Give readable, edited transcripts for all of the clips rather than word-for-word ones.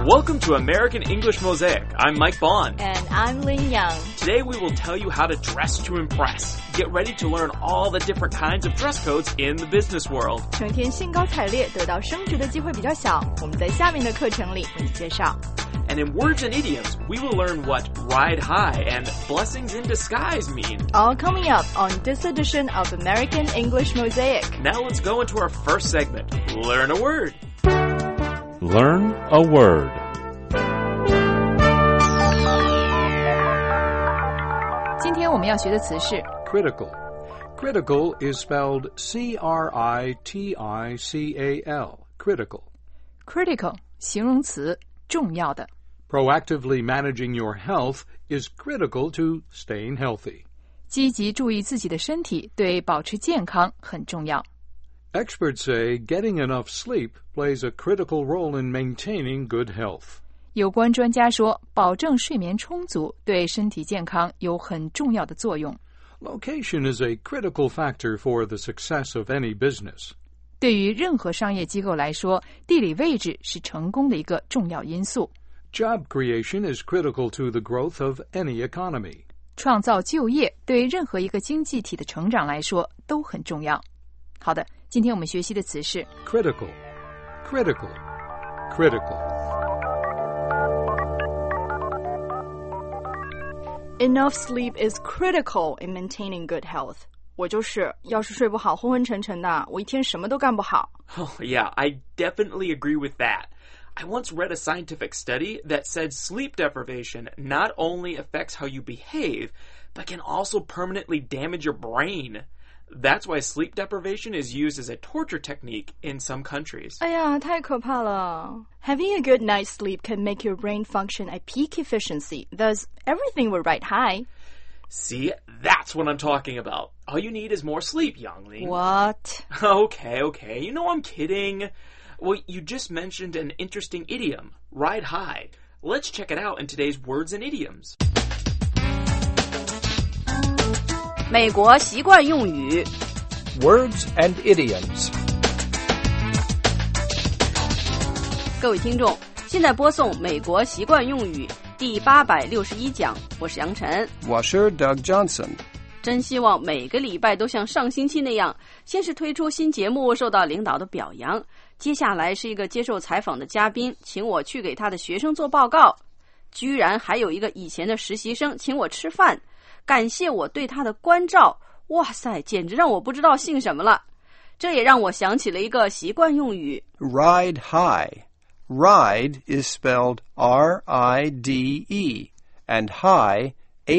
Welcome to American English Mosaic. I'm Mike Bond. And I'm Lin Yang. Today we will tell you how to dress to impress. Get ready to learn all the different kinds of dress codes in the business world. 成天兴高采烈，得到升职的机会比较小。我们在下面的课程里为你介绍。 And in words and idioms, we will learn what ride high and blessings in disguise mean. All coming up on this edition of American English Mosaic. Now let's go into our first segment, Learn a Word. Learn a word. 今天我们要学的词是 Critical. Critical is spelled C-R-I-T-I-C-A-L. Critical. critical 形容词，重要的。 Proactively managing your health is critical to staying healthy. 积极注意自己的身体，对保持健康很重要。 Experts say getting enough sleep plays a critical role in maintaining good health. 有关专家说，保证睡眠充足对身体健康有很重要的作用。 Location is a critical factor for the success of any business. 对于任何商业机构来说，地理位置是成功的一个重要因素。 Job creation is critical to the growth of any economy. 创造就业对任何一个经济体的成长来说都很重要。好的，今天我们学习的词是 Critical. Critical. Critical. Enough sleep is critical in maintaining good health. 我就是要是睡不好昏昏沉沉的，我一天什么都干不好。 Oh, yeah, I definitely agree with that. I once read a scientific study that said sleep deprivation not only affects how you behave, but can also permanently damage your brain. That's why sleep deprivation is used as a torture technique in some countries. 哎呀，太可怕了。Having a good night's sleep can make your brain function at peak efficiency, thus everything will ride high. See, that's what I'm talking about. All you need is more sleep, Youngling. What? Okay. You know I'm kidding. Well, you just mentioned an interesting idiom, ride high. Let's check it out in today's words and idioms. 美国习惯用语 Words and idioms. 各位听众，现在播送美国习惯用语第861讲，我是杨晨， 我是 Doug Johnson. 真希望每个礼拜都像上星期那样，先是推出新节目受到领导的表扬，接下来是一个接受采访的嘉宾请我去给他的学生做报告，居然还有一个以前的实习生请我吃饭，感谢我对他的关照，哇塞，简直让我不知道姓什么了。这也让我想起了一个习惯用语 Ride high. Ride is spelled R-I-D-E and high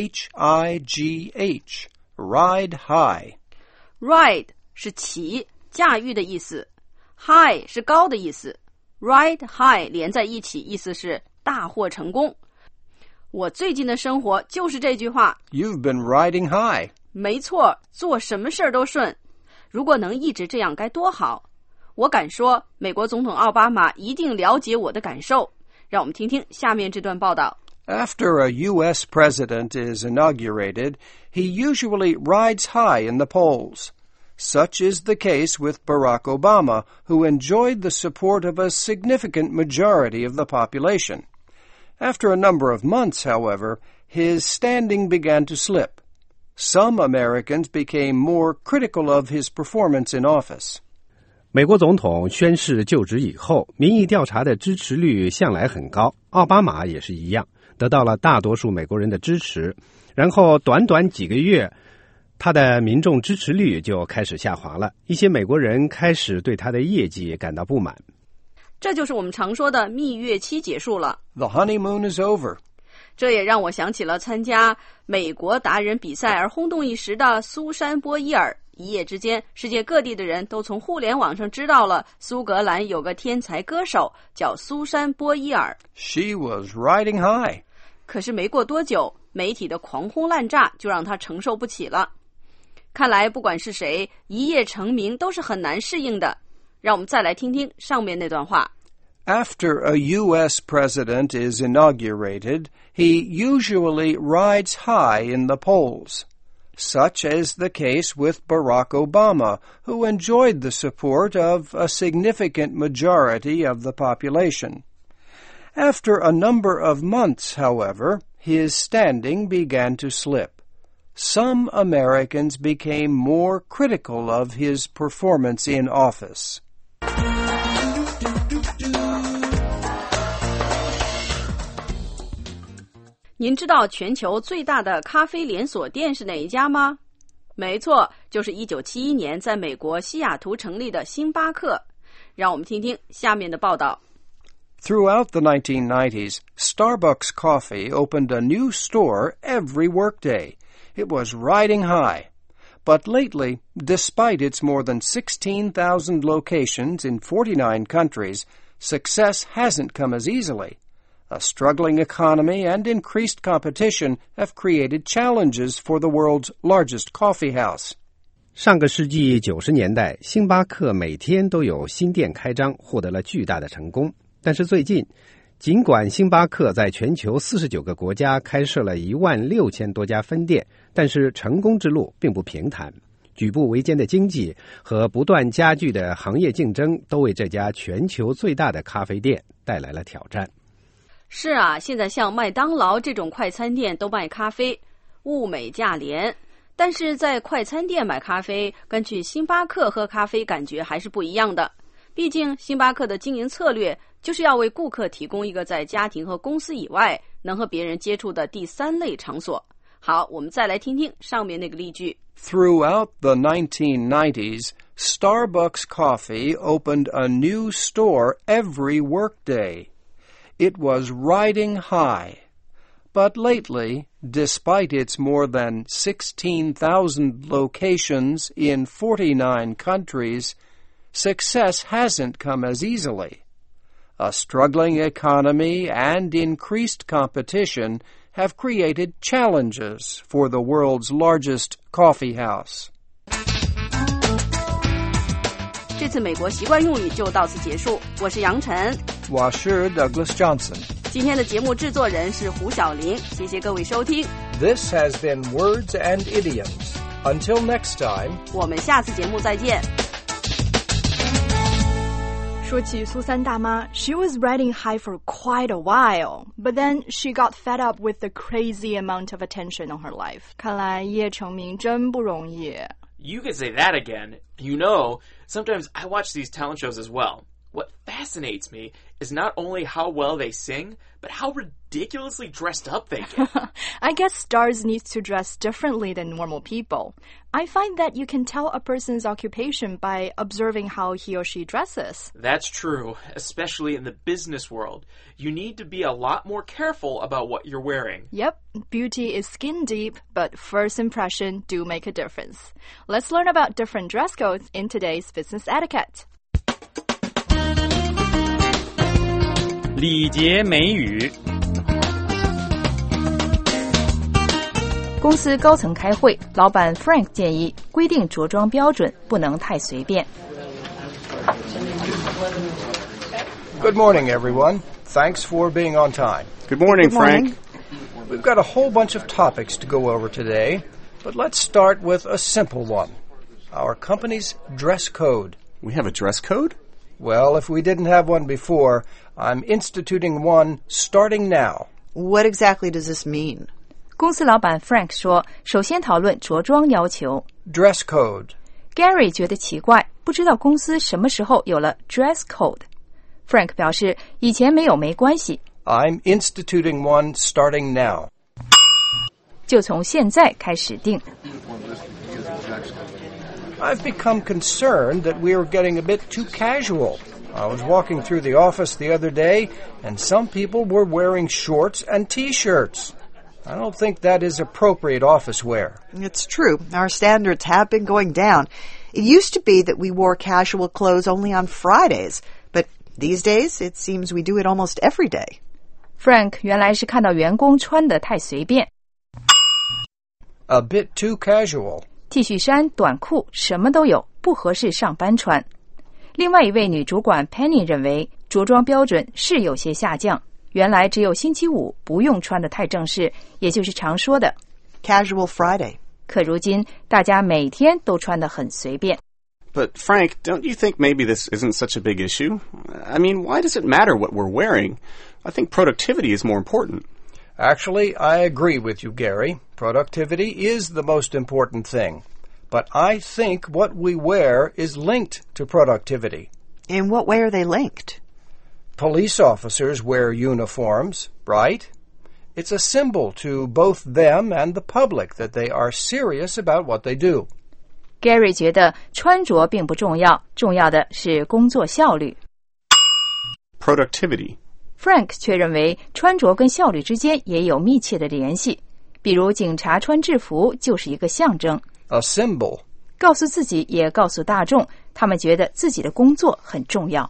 H-I-G-H. Ride high. Ride 是骑驾驭的意思， High 是高的意思， Ride high 连在一起意思是大获成功。我最近的生活就是这句话 You've been riding high. 没错，做什么事儿都顺，如果能一直这样该多好。我敢说美国总统奥巴马一定了解我的感受，让我们听听下面这段报道。 After a U.S. president is inaugurated, he usually rides high in the polls. Such is the case with Barack Obama, who enjoyed the support of a significant majority of the population. After a number of months, however, his standing began to slip. Some Americans became more critical of his performance in office. 美国总统宣誓就职以后，民意调查的支持率向来很高，奥巴马也是一样，得到了大多数美国人的支持。然后短短几个月，他的民众支持率就开始下滑了，一些美国人开始对他的业绩感到不满。 这就是我们常说的蜜月期结束了。 The honeymoon is over. 这也让我想起了参加美国达人比赛而轰动一时的苏珊·波伊尔。一夜之间，世界各地的人都从互联网上知道了苏格兰有个天才歌手叫苏珊·波伊尔。 She was riding high. 可是没过多久，媒体的狂轰滥炸就让他承受不起了。看来不管是谁，一夜成名都是很难适应的。让我们再来听听上面那段话。 After a U.S. president is inaugurated, he usually rides high in the polls. Such is the case with Barack Obama, who enjoyed the support of a significant majority of the population. After a number of months, however, his standing began to slip. Some Americans became more critical of his performance in office. 您知道全球最大的咖啡连锁店是哪一家吗？没错，就是1971年在美国西雅图成立的星巴克。让我们听听下面的报道。 Throughout the 1990s, Starbucks Coffee opened a new store every workday. It was riding high. But lately, despite its more than 16,000 locations in 49 countries, success hasn't come as easily. A struggling economy and increased competition have created challenges for the world's largest coffee house. 上个世纪90年代，星巴克每天都有新店开张，获得了巨大的成功。但是最近，尽管星巴克在全球49个国家开设了16000多家分店，但是成功之路并不平坦。举步维艰的经济和不断加剧的行业竞争，都为这家全球最大的咖啡店带来了挑战。 是啊，现在像麦当劳这种快餐店都卖咖啡，物美价廉。但是在快餐店买咖啡，跟去星巴克喝咖啡感觉还是不一样的。毕竟星巴克的经营策略就是要为顾客提供一个在家庭和公司以外能和别人接触的第三类场所。好，我们再来听听上面那个例句。 Throughout the 1990s, Starbucks Coffee opened a new store every workday. It was riding high. But lately, despite its more than 16,000 locations in 49 countries, success hasn't come as easily. A struggling economy and increased competition have created challenges for the world's largest coffee house. 这次美国习惯用语就到此结束。我是杨晨， 我是 Douglas Johnson. 今天的节目制作人是胡小玲，谢谢各位收听。 This has been Words and Idioms. Until next time, 我们下次节目再见。 说起苏三大妈 she was riding high for quite a while, but then she got fed up with the crazy amount of attention on her life. 看来一夜成名真不容易。 You could say that again. You know, sometimes I watch these talent shows as well. What fascinates me is not only how well they sing, but how ridiculously dressed up they get. I guess stars need to dress differently than normal people. I find that you can tell a person's occupation by observing how he or she dresses. That's true, especially in the business world. You need to be a lot more careful about what you're wearing. Yep, beauty is skin deep, but first impression do make a difference. Let's learn about different dress codes in today's business etiquette. 礼节美语。 公司高层开会，老板 Frank 建议规定着装标准不能太随便。 Good morning, everyone. Thanks for being on time. Good morning, Frank. We've got a whole bunch of topics to go over today, but let's start with a simple one. Our company's dress code. We have a dress code? Well, if we didn't have one before, I'm instituting one starting now. What exactly does this mean? 公司老板 Frank 说，首先讨论着装要求。 Dress code. Gary 觉得奇怪，不知道公司什么时候有了 dress code。Frank 表示，以前没有没关系。 I'm instituting one starting now. 就从现在开始定。 I've become concerned that we are getting a bit too casual. I was walking through the office the other day, and some people were wearing shorts and T-shirts. I don't think that is appropriate office wear. It's true. Our standards have been going down. It used to be that we wore casual clothes only on Fridays, but these days it seems we do it almost every day. Frank 原来是看到员工穿得太随便。 A bit too casual. T 恤衫、短裤什么都有，不合适上班穿。另外一位女主管 Penny 认为，着装标准是有些下降。原来只有星期五不用穿得太正式，也就是常说的 Casual Friday. 可如今大家每天都穿得很随便。 But Frank, don't you think maybe this isn't such a big issue? I mean, why does it matter what we're wearing? I think productivity is more important. Actually, I agree with you, Gary. Productivity is the most important thing. But I think what we wear is linked to productivity. In what way are they linked? Police officers wear uniforms, right? It's a symbol to both them and the public that they are serious about what they do. Gary 觉得穿着并不重要，重要的是工作效率。 Productivity. Frank 却认为穿着跟效率之间也有密切的联系，比如警察穿制服就是一个象征。 A symbol. 告诉自己也告诉大众，他们觉得自己的工作很重要。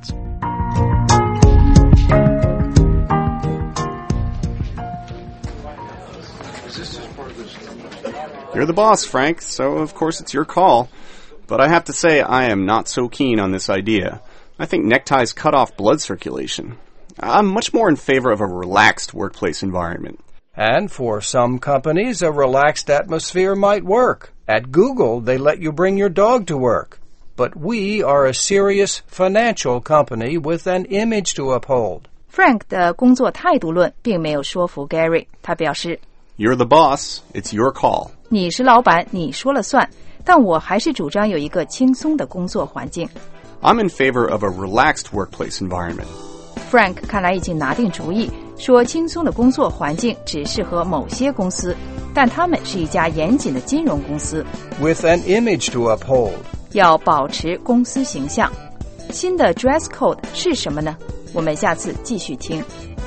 You're the boss, Frank, so of course it's your call. But I have to say I am not so keen on this idea. I think neckties cut off blood circulation. I'm much more in favor of a relaxed workplace environment. And for some companies, a relaxed atmosphere might work. At Google, they let you bring your dog to work. But we are a serious financial company with an image to uphold. Frank 的工作态度论并没有说服 Gary， 他表示 You're the boss, it's your call. 你是老板，你说了算，但我还是主张有一个轻松的工作环境。 I'm in favor of a relaxed workplace environment. Frank 看来已经拿定主意，说轻松的工作环境只适合某些公司，但他们是一家严谨的金融公司。 With an image to uphold. 要保持公司形象。新的 dress code 是什么呢？我们下次继续听。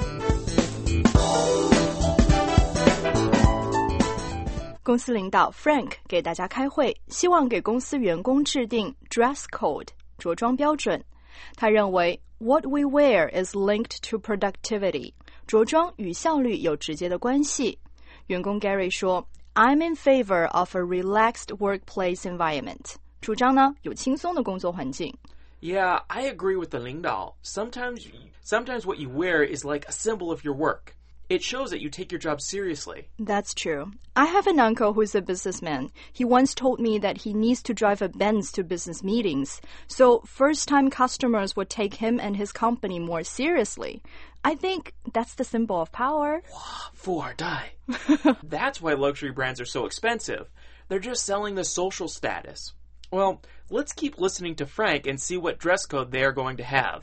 公司领导 Frank 给大家开会，希望给公司员工制定 dress code 着装标准。他认为 what we wear is linked to productivity 着装与效率有直接的关系。员工 Gary 说 I'm in favor of a relaxed workplace environment 主张呢有轻松的工作环境。 Yeah, I agree with the 领导. Sometimes what you wear is like a symbol of your work. It shows that you take your job seriously. That's true. I have an uncle who's a businessman. He once told me that he needs to drive a Benz to business meetings, so first-time customers would take him and his company more seriously. I think that's the symbol of power. 富二代. That's why luxury brands are so expensive. They're just selling the social status. Well, let's keep listening to Frank and see what dress code they are going to have.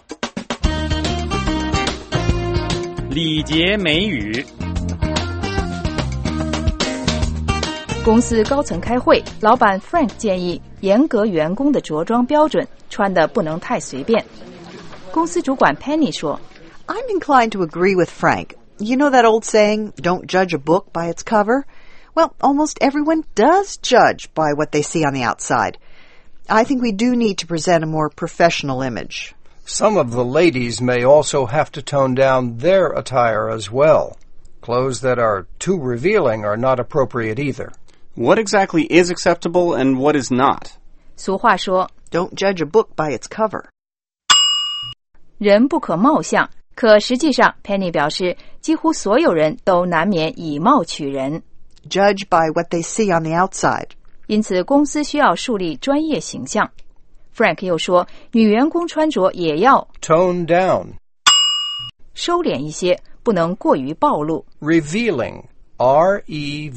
礼节美语。 公司高层开会，老板 Frank 建议严格员工的着装标准，穿得不能太随便。公司主管 Penny 说 I'm inclined to agree with Frank. You know that old saying, don't judge a book by its cover? Well, almost everyone does judge by what they see on the outside. I think we do need to present a more professional image. Some of the ladies may also have to tone down their attire as well. Clothes that are too revealing are not appropriate either. What exactly is acceptable and what is not? 俗话说 Don't judge a book by its cover. 人不可貌相，可实际上 Penny 表示几乎所有人都难免以貌取人。 Judge by what they see on the outside. 因此公司需要树立专业形象。Frank 又说女员工穿着也要 Tone down. 收敛一些，不能过于暴露。 Revealing. R-E-V-E-A-L-I-N-G.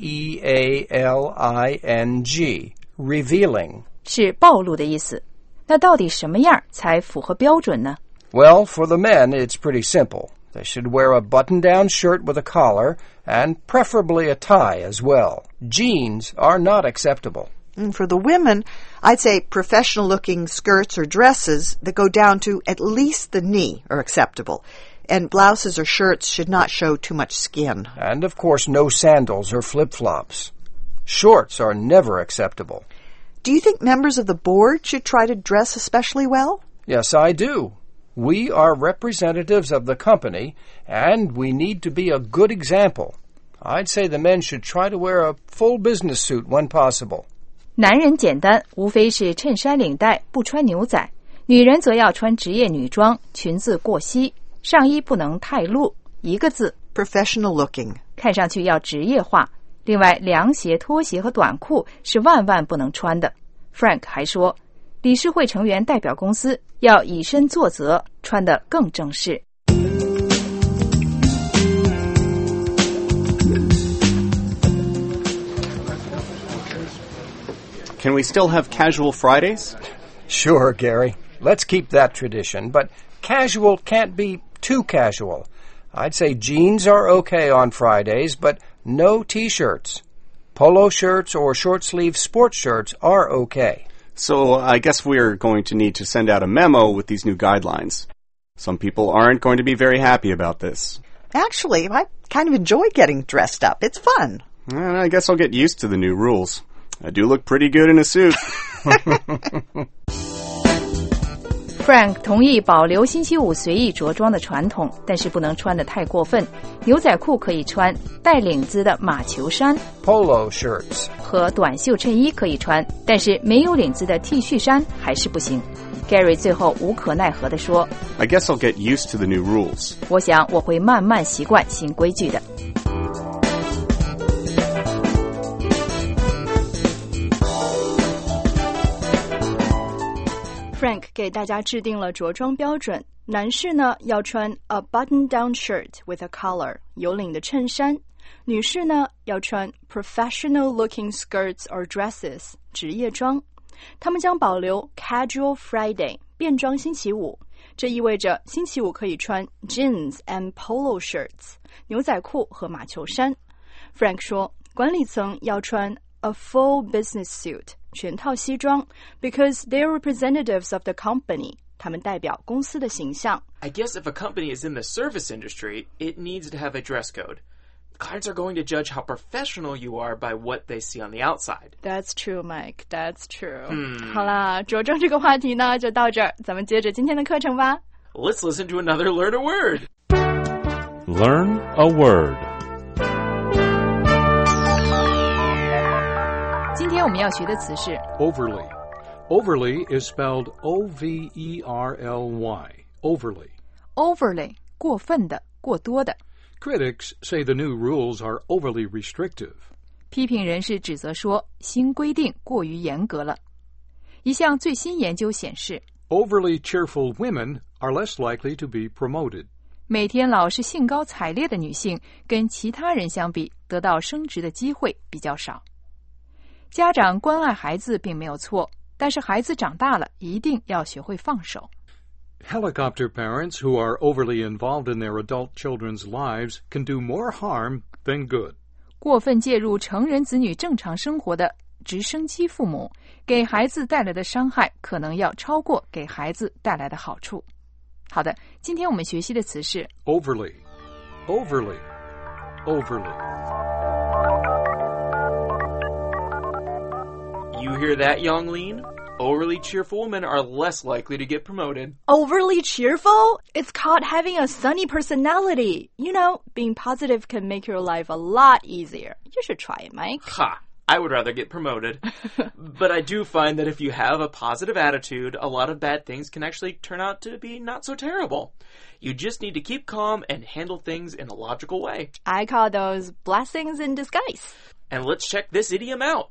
Revealing. 是暴露的意思。那到底什么样才符合标准呢？ Well, for the men, it's pretty simple. They should wear a button-down shirt with a collar, and preferably a tie as well. Jeans are not acceptable. And for the women, I'd say professional-looking skirts or dresses that go down to at least the knee are acceptable. And blouses or shirts should not show too much skin. And, of course, no sandals or flip-flops. Shorts are never acceptable. Do you think members of the board should try to dress especially well? Yes, I do. We are representatives of the company, and we need to be a good example. I'd say the men should try to wear a full business suit when possible. 男人简单，无非是衬衫领带，不穿牛仔。女人则要穿职业女装，裙子过膝，上衣不能太露，一个字 Professional looking. 看上去要职业化。另外，凉鞋、拖鞋和短裤是万万不能穿的。 Frank 还说，理事会成员代表公司要以身作则，穿得更正式。 Can we still have casual Fridays? Sure, Gary. Let's keep that tradition, but casual can't be too casual. I'd say jeans are okay on Fridays, but no T-shirts. Polo shirts or short-sleeve sports shirts are okay. So I guess we're going to need to send out a memo with these new guidelines. Some people aren't going to be very happy about this. Actually, I kind of enjoy getting dressed up. It's fun. I guess I'll get used to the new rules. I do look pretty good in a suit. Frank 同意保留星期五随意着装的传统，但是不能穿得太过分。牛仔裤可以穿，带领子的马球衫 Polo shirts 和短袖衬衣可以穿，但是没有领子的 T 恤衫还是不行。Gary 最后无可奈何地说 I guess I'll get used to the new rules. 我想我会慢慢习惯新规矩的。 Frank 给大家制定了着装标准，男士呢要穿 a button-down shirt with a collar 有领的衬衫，女士呢要穿 professional-looking skirts or dresses 职业装。他们将保留 casual Friday 便装星期五，这意味着星期五可以穿 jeans and polo shirts 牛仔裤和马球衫。Frank 说，管理层要穿 a full business suit 全套西装 because they're representatives of the company 他们代表公司的形象。 I guess if a company is in the service industry, it needs to have a dress code. Clients are going to judge how professional you are by what they see on the outside. That's true, Mike. That's true. 好啦，着装这个话题呢就到这儿，咱们接着今天的课程吧。 Let's listen to another Learn a Word. Learn a word. 今天我们要学的词是 Overly. Overly is spelled O-V-E-R-L-Y. Overly. overly 过分的、过多的。 Critics say the new rules are overly restrictive. 批评人士指责说，新规定过于严格了。一项最新研究显示 Overly cheerful women are less likely to be promoted. 每天老是兴高采烈的女性跟其他人相比，得到升职的机会比较少。家长关爱孩子并没有错，但是孩子长大了一定要学会放手。 Helicopter parents who are overly involved in their adult children's lives can do more harm than good. 过分介入成人子女正常生活的直升机父母，给孩子带来的伤害可能要超过给孩子带来的好处。好的，今天我们学习的词是 Overly. Overly. Overly. You hear that, Yonglin? Overly cheerful women are less likely to get promoted. Overly cheerful? It's called having a sunny personality. You know, being positive can make your life a lot easier. You should try it, Mike. Ha! I would rather get promoted. But I do find that if you have a positive attitude, a lot of bad things can actually turn out to be not so terrible. You just need to keep calm and handle things in a logical way. I call those blessings in disguise. And let's check this idiom out.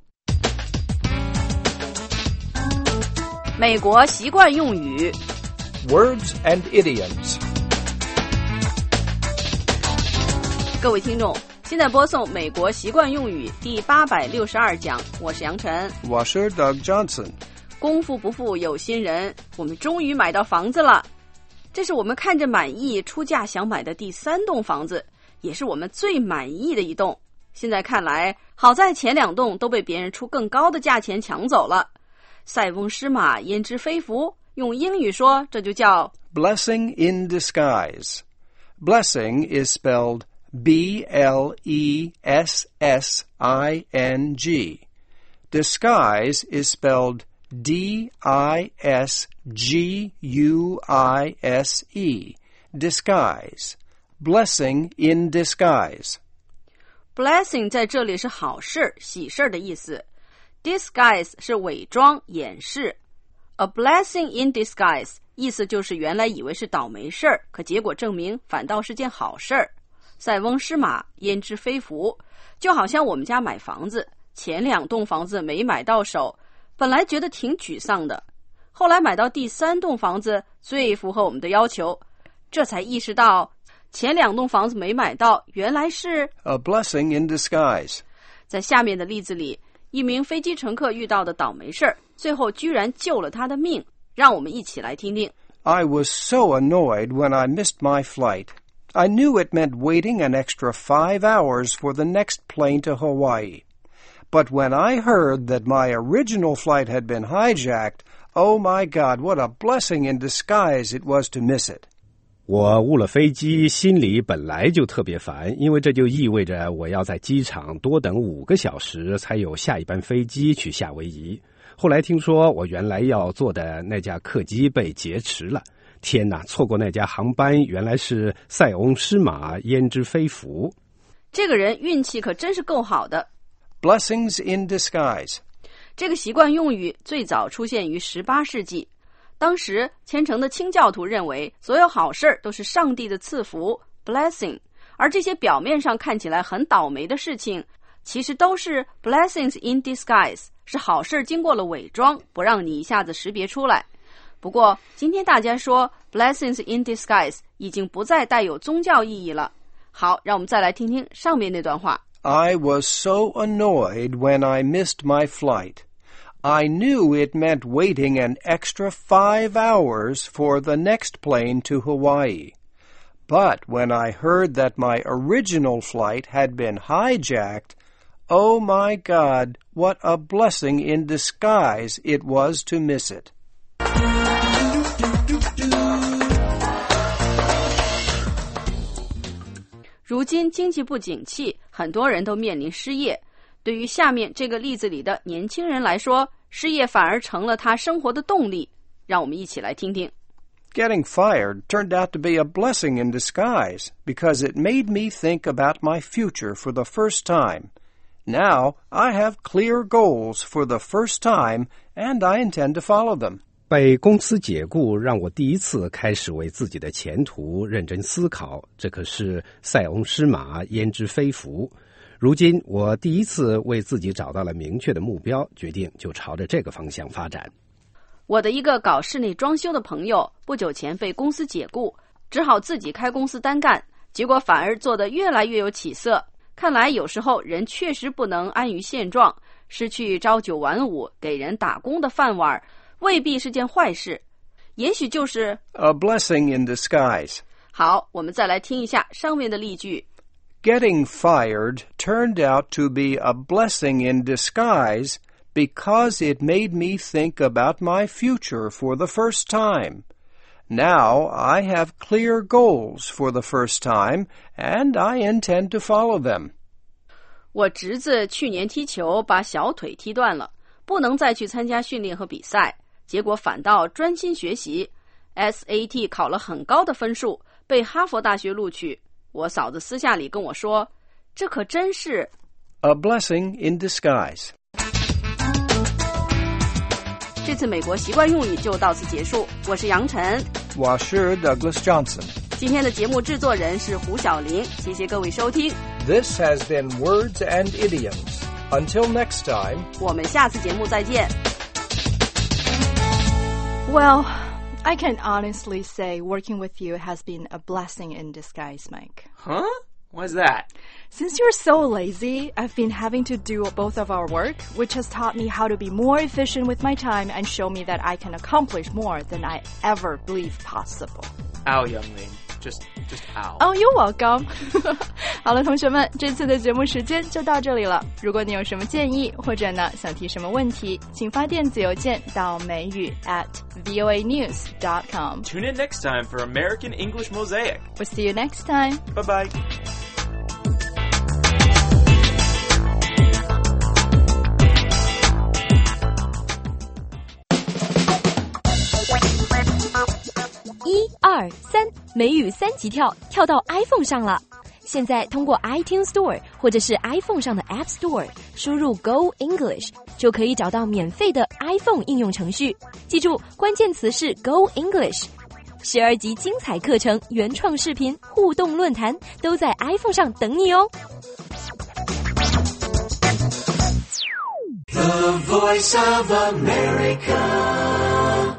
美国习惯用语 Words and idioms. 各位听众，现在播送美国习惯用语第862讲，我是杨晨， 我是 Doug Johnson. 功夫不负有心人，我们终于买到房子了。这是我们看着满意出价想买的第3栋房子，也是我们最满意的一栋。现在看来，好在前2栋都被别人出更高的价钱抢走了。塞翁失马焉知非福，用英语说这就叫 Blessing in disguise. Blessing is spelled B-L-E-S-S-I-N-G. Disguise is spelled D-I-S-G-U-I-S-E. Disguise. Blessing in disguise. Blessing 在这里是好事、喜事的意思。Disguise 是伪装、掩饰。A blessing in disguise 意思就是原来以为是倒霉事儿，可结果证明反倒是件好事儿。塞翁失马，焉知非福，就好像我们家买房子，前2栋房子没买到手， 本来觉得挺沮丧的，后来买到第3栋房子最符合我们的要求，这才意识到前2栋房子没买到，原来是 A blessing in disguise. 在下面的例子里，一名飞机乘客遇到的倒霉事儿，最后居然救了他的命。让我们一起来听听。 I was so annoyed when I missed my flight. I knew it meant waiting an extra 5 hours for the next plane to Hawaii. But when I heard that my original flight had been hijacked, oh my God, what a blessing in disguise it was to miss it. 我误了飞机，心里本来就特别烦，因为这就意味着我要在机场多等5个小时才有下一班飞机去夏威夷。后来听说我原来要坐的那架客机被劫持了，天哪，错过那架航班原来是塞翁失马焉知非福。 这个人运气可真是够好的。 Blessings in disguise. 这个习惯用语最早出现于18世纪，当时虔诚的清教徒认为所有好事都是上帝的赐福 blessing， 而这些表面上看起来很倒霉的事情其实都是 blessings in disguise， 是好事经过了伪装，不让你一下子识别出来。不过今天大家说 blessings in disguise 已经不再带有宗教意义了。好，让我们再来听听上面那段话。 I was so annoyed when I missed my flight. I knew it meant waiting an extra 5 hours for the next plane to Hawaii. But when I heard that my original flight had been hijacked, oh my God, what a blessing in disguise it was to miss it. 如今经济不景气，很多人都面临失业。对于下面这个例子里的年轻人来说，失业反而成了他生活的动力。让我们一起来听听。 Getting fired turned out to be a blessing in disguise because it made me think about my future for the first time. Now I have clear goals for the first time, and I intend to follow them. 被公司解雇让我第一次开始为自己的前途认真思考，这可是塞翁失马焉知非福。如今我第一次为自己找到了明确的目标，决定就朝着这个方向发展。 我的一个搞室内装修的朋友不久前被公司解雇，只好自己开公司单干，结果反而做得越来越有起色。看来有时候人确实不能安于现状，失去朝9晚5给人打工的饭碗未必是件坏事，也许就是 a blessing in disguise. 好，我们再来听一下上面的例句。 Getting fired turned out to be a blessing in disguise because it made me think about my future for the first time. Now I have clear goals for the first time, and I intend to follow them. 我侄子去年踢球把小腿踢断了，不能再去参加训练和比赛，结果反倒专心学习 SAT 考了很高的分数，被哈佛大学录取。我嫂子私下里跟我说，这可真是 a blessing in disguise. 这次美国习惯用语就到此结束，我是杨晨， 我是 Douglas Johnson。 今天的节目制作人是胡小玲，谢谢各位收听。 This has been Words and Idioms. Until next time. 我们下次节目再见。 Well, I can honestly say working with you has been a blessing in disguise, Mike. Huh? Why's that? Since you're so lazy, I've been having to do both of our work, which has taught me how to be more efficient with my time and show me that I can accomplish more than I ever believed possible. Ow, youngling. Just ow. Oh, you're welcome. 好了，同学们，这次的节目时间就到这里了。如果你有什么建议，或者呢想提什么问题，请发电子邮件到美语@voanews.com. Tune in next time for American English Mosaic. We'll see you next time. Bye-bye. $1、2、3美语3级跳到 iPhone 上了。现在通过 iTunes Store 或者是 iPhone 上的 App Store 输入 Go English 就可以找到免费的 iPhone 应用程序。记住，关键词是 Go English。12集精彩课程、原创视频、互动论坛都在 iPhone 上等你哦。 The Voice of America.